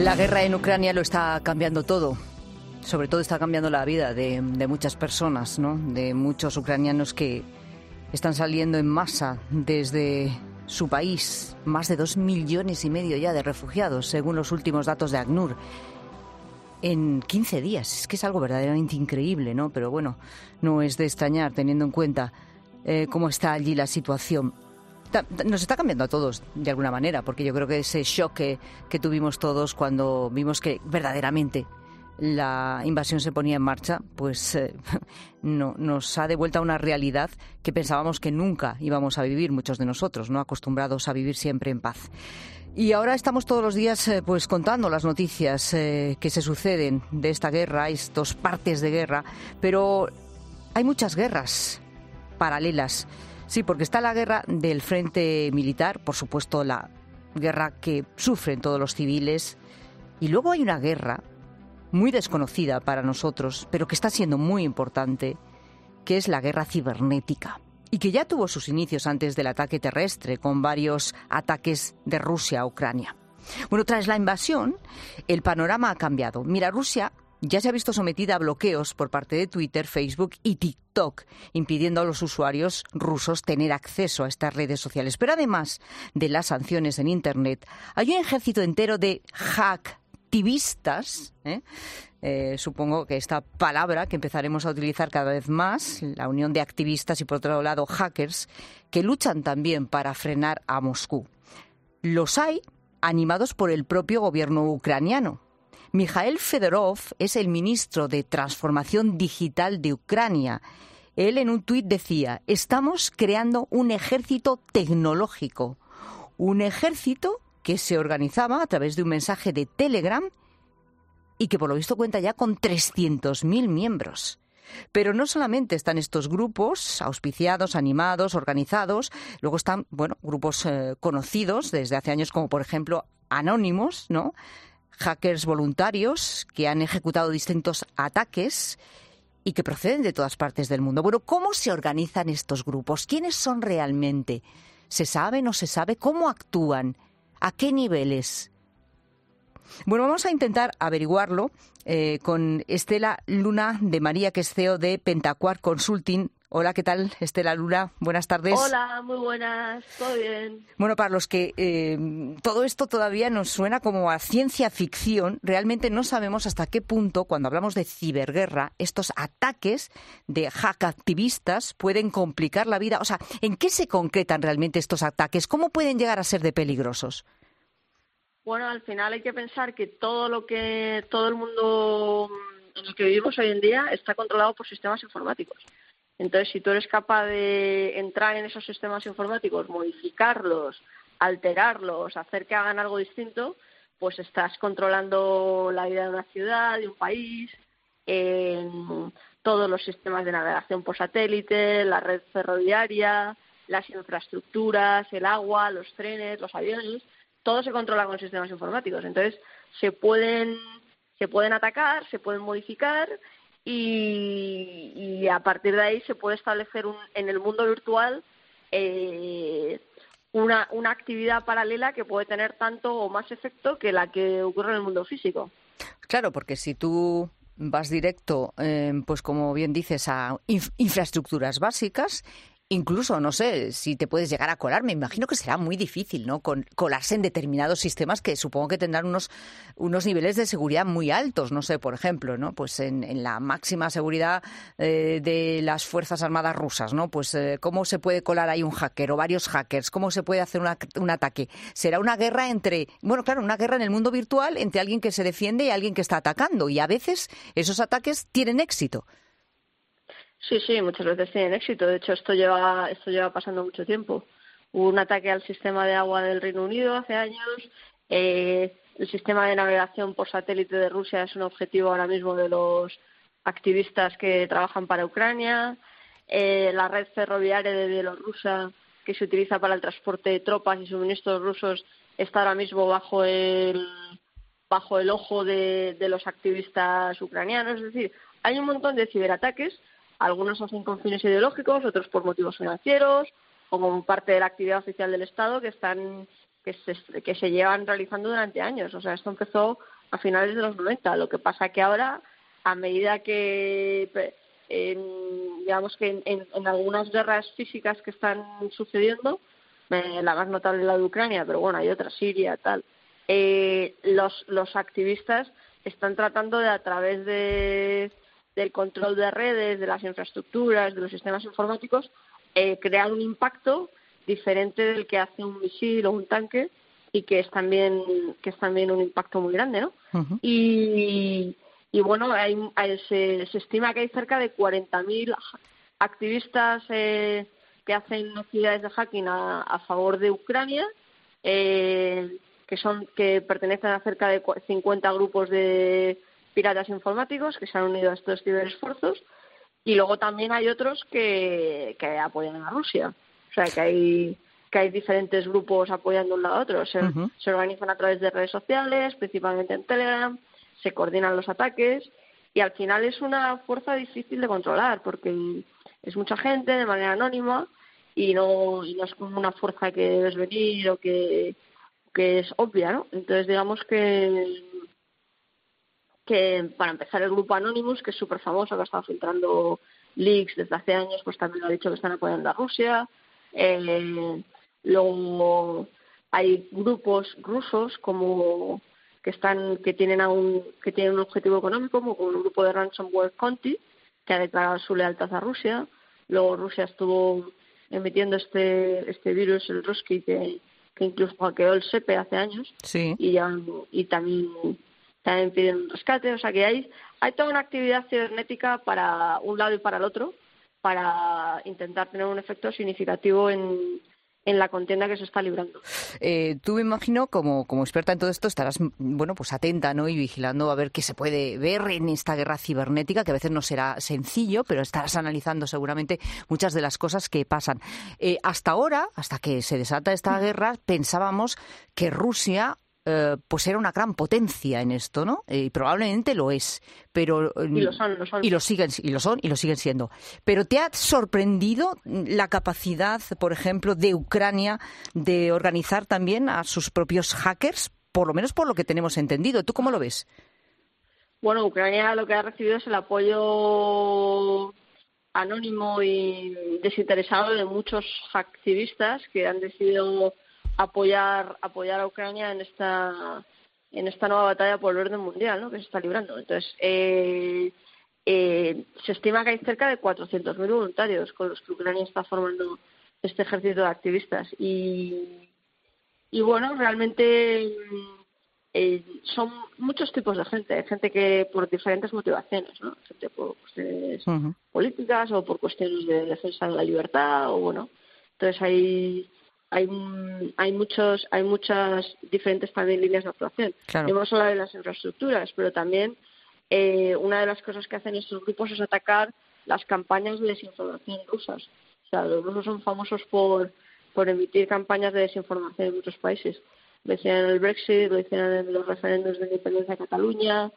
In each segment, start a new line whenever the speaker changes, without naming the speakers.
La guerra en Ucrania lo está cambiando todo. Sobre todo está cambiando la vida de muchas personas, ¿no? De muchos ucranianos que están saliendo en masa desde su país. Más de 2,5 millones ya de refugiados, según los últimos datos de ACNUR. En 15 días. Es que es algo verdaderamente increíble, ¿no? Pero bueno, no es de extrañar teniendo en cuenta cómo está allí la situación. Nos está cambiando a todos de alguna manera, porque yo creo que ese shock que tuvimos todos cuando vimos que verdaderamente la invasión se ponía en marcha, pues no, nos ha devuelto a una realidad que pensábamos que nunca íbamos a vivir muchos de nosotros, ¿no? Acostumbrados a vivir siempre en paz. Y ahora estamos todos los días pues contando las noticias que se suceden de esta guerra, hay dos partes de guerra, pero hay muchas guerras paralelas. Sí, porque está la guerra del frente militar, por supuesto la guerra que sufren todos los civiles, y luego hay una guerra muy desconocida para nosotros, pero que está siendo muy importante, que es la guerra cibernética, y que ya tuvo sus inicios antes del ataque terrestre, con varios ataques de Rusia a Ucrania. Bueno, tras la invasión, el panorama ha cambiado. Mira, Rusia ya se ha visto sometida a bloqueos por parte de Twitter, Facebook y TikTok, impidiendo a los usuarios rusos tener acceso a estas redes sociales. Pero además de las sanciones en Internet, hay un ejército entero de hacktivistas, supongo que esta palabra que empezaremos a utilizar cada vez más, la unión de activistas y por otro lado hackers, que luchan también para frenar a Moscú. Los hay animados por el propio gobierno ucraniano. Mikhail Fedorov es el ministro de Transformación Digital de Ucrania. Él en un tuit decía: estamos creando un ejército tecnológico, un ejército que se organizaba a través de un mensaje de Telegram y que por lo visto cuenta ya con 300.000 miembros. Pero no solamente están estos grupos auspiciados, animados, organizados, luego están, grupos conocidos desde hace años, como por ejemplo Anonymous, ¿no? Hackers voluntarios que han ejecutado distintos ataques y que proceden de todas partes del mundo. Bueno, ¿cómo se organizan estos grupos? ¿Quiénes son realmente? ¿Se sabe, no se sabe? ¿Cómo actúan? ¿A qué niveles? Bueno, vamos a intentar averiguarlo con Estela Luna de María, que es CEO de Pentaquark Consulting. Hola, ¿qué tal, Estela Luna? Buenas tardes.
Hola, muy buenas, todo bien.
Bueno, para los que todo esto todavía nos suena como a ciencia ficción, realmente no sabemos hasta qué punto, cuando hablamos de ciberguerra, estos ataques de hackactivistas pueden complicar la vida. O sea, ¿en qué se concretan realmente estos ataques? ¿Cómo pueden llegar a ser de peligrosos?
Bueno, al final hay que pensar que todo el mundo en el que vivimos hoy en día está controlado por sistemas informáticos. Entonces, si tú eres capaz de entrar en esos sistemas informáticos, modificarlos, alterarlos, hacer que hagan algo distinto, pues estás controlando la vida de una ciudad, de un país, todos los sistemas de navegación por satélite, la red ferroviaria, las infraestructuras, el agua, los trenes, los aviones, todo se controla con sistemas informáticos. Entonces, se pueden atacar, se pueden modificar y a partir de ahí se puede establecer en el mundo virtual una actividad paralela que puede tener tanto o más efecto que la que ocurre en el mundo físico.
Claro, porque si tú vas directo, pues como bien dices, a infraestructuras básicas, incluso, no sé, si te puedes llegar a colar, me imagino que será muy difícil, ¿no? Colarse en determinados sistemas que supongo que tendrán unos niveles de seguridad muy altos, no sé, por ejemplo, ¿no? Pues en la máxima seguridad de las Fuerzas Armadas rusas, ¿no? Pues ¿cómo se puede colar ahí un hacker o varios hackers? ¿Cómo se puede hacer un ataque? Será una guerra una guerra en el mundo virtual entre alguien que se defiende y alguien que está atacando, y a veces esos ataques tienen éxito.
Sí, muchas veces tienen éxito. De hecho, esto lleva pasando mucho tiempo. Hubo un ataque al sistema de agua del Reino Unido hace años. El sistema de navegación por satélite de Rusia es un objetivo ahora mismo de los activistas que trabajan para Ucrania. La red ferroviaria de Bielorrusia, que se utiliza para el transporte de tropas y suministros rusos, está ahora mismo bajo el ojo de los activistas ucranianos. Es decir, hay un montón de ciberataques. Algunos hacen con fines ideológicos, otros por motivos financieros o como parte de la actividad oficial del Estado que están que se llevan realizando durante años. O sea, esto empezó a finales de los 90. Lo que pasa que ahora, a medida que digamos que en algunas guerras físicas que están sucediendo, la más notable es la de Ucrania, pero bueno, hay otras, Siria, tal, los activistas están tratando de, a través del control de redes, de las infraestructuras, de los sistemas informáticos, crear un impacto diferente del que hace un misil o un tanque, y que es también un impacto muy grande, ¿no? Uh-huh. Y bueno, se estima que hay cerca de 40.000 activistas que hacen actividades de hacking a favor de Ucrania, que pertenecen a cerca de 50 grupos de piratas informáticos que se han unido a estos ciberesfuerzos, y luego también hay otros que apoyan a Rusia. O sea, que hay diferentes grupos apoyando un lado a otro. Se organizan a través de redes sociales, principalmente en Telegram, se coordinan los ataques, y al final es una fuerza difícil de controlar porque es mucha gente de manera anónima y no es como una fuerza que debes venir o que es obvia, ¿no? Entonces digamos que para empezar, el grupo Anonymous, que es súper famoso, que ha estado filtrando leaks desde hace años, pues también ha dicho que están apoyando a Rusia. Luego hay grupos rusos como que tienen un objetivo económico, como el grupo de Ransomware Conti, que ha declarado su lealtad a Rusia. Luego Rusia estuvo emitiendo este virus, el Ruski, que incluso hackeó el SEPE hace años. Sí. Y también piden un rescate. O sea que hay toda una actividad cibernética para un lado y para el otro, para intentar tener un efecto significativo en la contienda que se está librando.
Tú, me imagino, como experta en todo esto, estarás pues atenta, ¿no?, y vigilando a ver qué se puede ver en esta guerra cibernética, que a veces no será sencillo, pero estarás analizando seguramente muchas de las cosas que pasan. Hasta ahora, hasta que se desata esta guerra, pensábamos que Rusia pues era una gran potencia en esto, ¿no? Y probablemente lo es, pero
y lo son.
Y lo siguen siendo. Pero ¿te ha sorprendido la capacidad, por ejemplo, de Ucrania de organizar también a sus propios hackers, por lo menos por lo que tenemos entendido? ¿Tú cómo lo ves?
Bueno, Ucrania lo que ha recibido es el apoyo anónimo y desinteresado de muchos activistas que han decidido apoyar a Ucrania en esta nueva batalla por el orden mundial, ¿no?, que se está librando. Entonces, se estima que hay cerca de 400.000 voluntarios con los que Ucrania está formando este ejército de activistas. Y bueno, realmente son muchos tipos de gente que por diferentes motivaciones, ¿no? Gente por cuestiones políticas o por cuestiones de defensa de la libertad, o bueno, entonces hay muchas diferentes también líneas de actuación. Claro. Hemos hablado de las infraestructuras, pero también una de las cosas que hacen estos grupos es atacar las campañas de desinformación rusas. O sea, los rusos son famosos por emitir campañas de desinformación en muchos países. Lo hicieron en el Brexit, lo hicieron en los referéndums de independencia de Cataluña,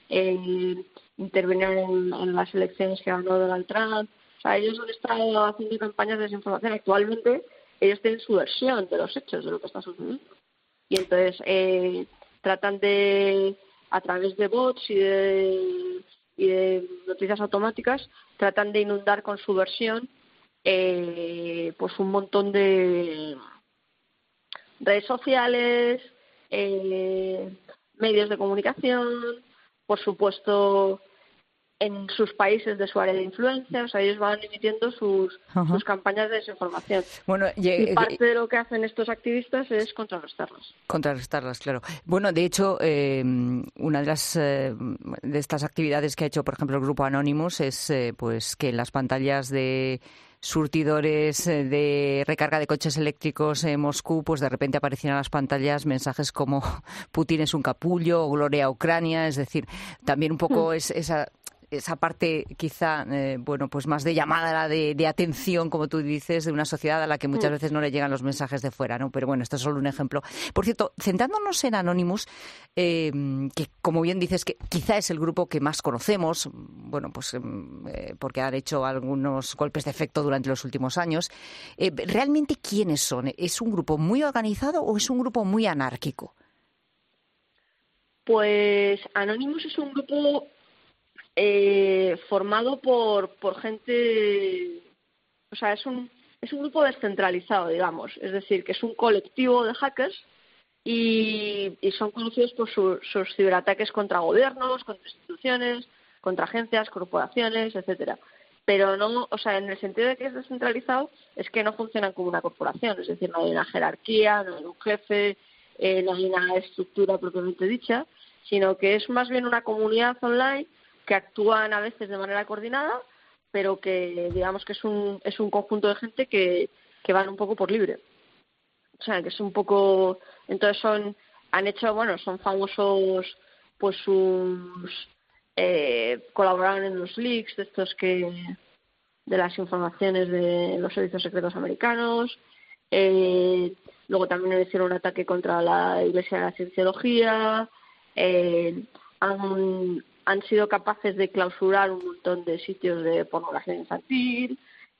intervinieron en las elecciones que ganó Donald Trump. O sea, ellos han estado haciendo campañas de desinformación. Actualmente ellos tienen su versión de los hechos, de lo que está sucediendo. Y entonces tratan de, a través de bots y de noticias automáticas, tratan de inundar con su versión pues un montón de redes sociales, medios de comunicación, por supuesto en sus países de su área de influencia. O sea, ellos van emitiendo sus campañas de desinformación. Bueno, y parte de lo que hacen estos activistas es contrarrestarlas.
Contrarrestarlas, claro. Bueno, de hecho, una de estas actividades que ha hecho, por ejemplo, el grupo Anonymous es pues que en las pantallas de surtidores de recarga de coches eléctricos en Moscú, pues de repente aparecían en las pantallas mensajes como Putin es un capullo o Gloria a Ucrania. Es decir, también un poco esa esa parte quizá, bueno, pues más de llamada de atención, como tú dices, de una sociedad a la que muchas veces no le llegan los mensajes de fuera, ¿no? Pero bueno, esto es solo un ejemplo. Por cierto, centrándonos en Anonymous, que como bien dices, que quizá es el grupo que más conocemos, bueno, pues porque han hecho algunos golpes de efecto durante los últimos años. ¿Realmente quiénes son? ¿Es un grupo muy organizado o es un grupo muy anárquico?
Pues Anonymous es un grupo formado por gente, o sea, es un grupo descentralizado, digamos, es decir, que es un colectivo de hackers y son conocidos por sus ciberataques contra gobiernos, contra instituciones, contra agencias, corporaciones, etcétera. Pero no, o sea, en el sentido de que es descentralizado, es que no funcionan como una corporación, es decir, no hay una jerarquía, no hay un jefe, no hay una estructura propiamente dicha, sino que es más bien una comunidad online que actúan a veces de manera coordinada, pero que digamos que es un conjunto de gente que van un poco por libre. O sea, que es un poco... Entonces son famosos pues colaboraron en los leaks de estos de las informaciones de los servicios secretos americanos. Luego también hicieron un ataque contra la Iglesia de la Cienciología. Han sido capaces de clausurar un montón de sitios de pornografía infantil.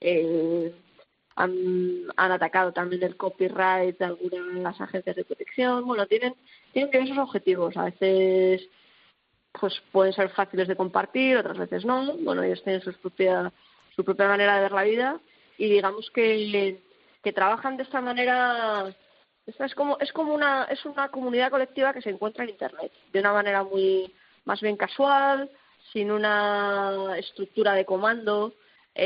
Han atacado también el copyright de algunas agencias de protección. Bueno, tienen diversos objetivos. A veces pues pueden ser fáciles de compartir, otras veces no. Bueno, ellos tienen su propia manera de ver la vida y digamos que trabajan de esta manera. Es una comunidad colectiva que se encuentra en Internet de una manera más bien casual, sin una estructura de comando,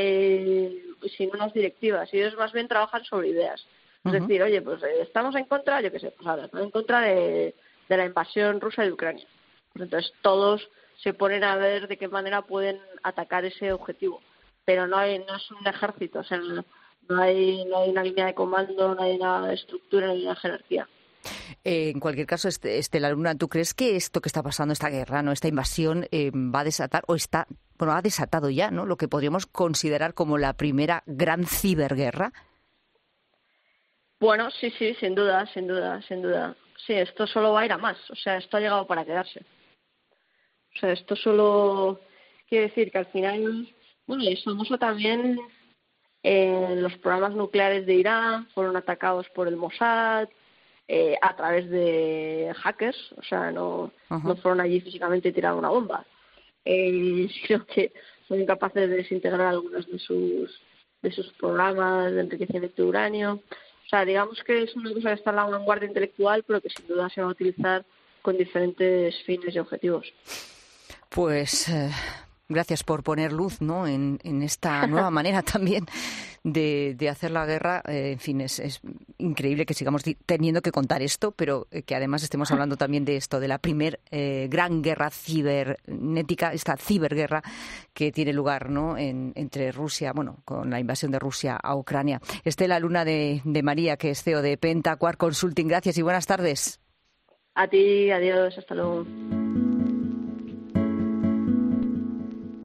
sin unas directivas. Y ellos más bien trabajan sobre ideas. Es decir, oye, pues estamos en contra, yo qué sé, pues ahora estamos en contra de la invasión rusa de Ucrania. Pues entonces todos se ponen a ver de qué manera pueden atacar ese objetivo. Pero no es un ejército, o sea, no hay una línea de comando, no hay una estructura, no hay una jerarquía.
En cualquier caso, Estela Luna, ¿tú crees que esto que está pasando, esta guerra, no, esta invasión, va a desatar o ha desatado ya, ¿no? Lo que podríamos considerar como la primera gran ciberguerra?
Bueno, sí, sin duda. Sí, esto solo va a ir a más. O sea, esto ha llegado para quedarse. O sea, esto solo quiere decir que al final, bueno, y es famoso también. Los programas nucleares de Irán fueron atacados por el Mossad a través de hackers, o sea, no fueron allí físicamente y tiraron una bomba, sino que son incapaces de desintegrar algunos de sus programas de enriquecimiento de uranio. O sea, digamos que es una cosa que está en la vanguardia intelectual, pero que sin duda se va a utilizar con diferentes fines y objetivos.
Pues gracias por poner luz, ¿no?, en esta nueva manera también de hacer la guerra. En fin, es increíble que sigamos teniendo que contar esto, pero que además estemos hablando también de esto, de la primer gran guerra cibernética, esta ciberguerra que tiene lugar, ¿no?, entre Rusia, bueno, con la invasión de Rusia a Ucrania. Estela Luna de María, que es CEO de Pentaquark Consulting, gracias y buenas tardes.
A ti, adiós, hasta luego.